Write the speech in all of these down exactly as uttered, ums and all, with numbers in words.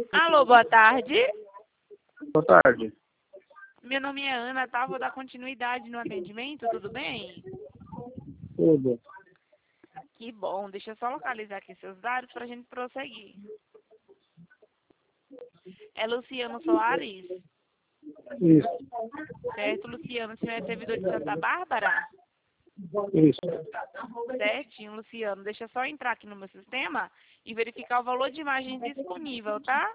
Alô, boa tarde. Boa tarde. Meu nome é Ana, tá? Vou dar continuidade no atendimento, tudo bem? Tudo. Que bom. Deixa eu só localizar aqui seus dados para a gente prosseguir. É Luciano Soares? Isso. Certo, Luciano. O senhor é servidor de Santa Bárbara? Isso. Certinho, Luciano. Deixa eu só entrar aqui no meu sistema e verificar o valor de imagem disponível, tá?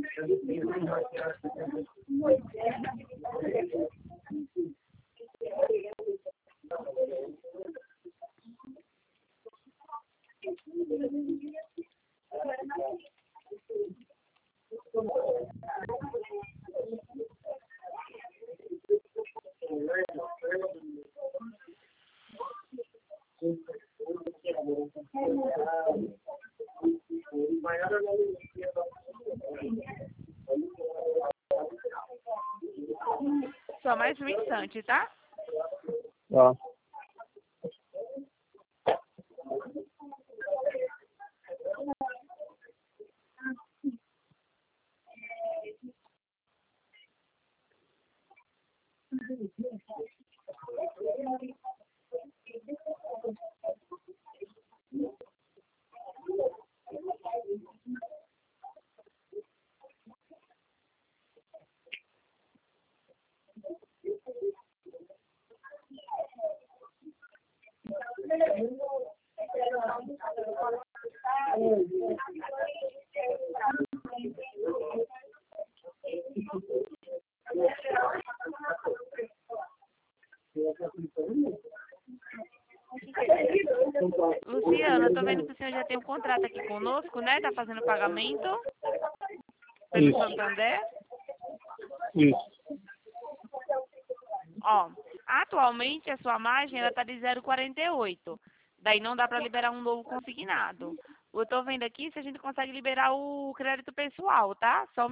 Só mais um instante, tá? Tá. Luciano, eu tô vendo que o senhor já tem um contrato aqui conosco, né? Tá fazendo pagamento pelo Isso. Santander. Isso. Ó, atualmente a sua margem ela tá de zero vírgula quarenta e oito. Daí não dá para liberar um novo consignado. Eu tô vendo aqui se a gente consegue liberar o crédito pessoal, tá? Só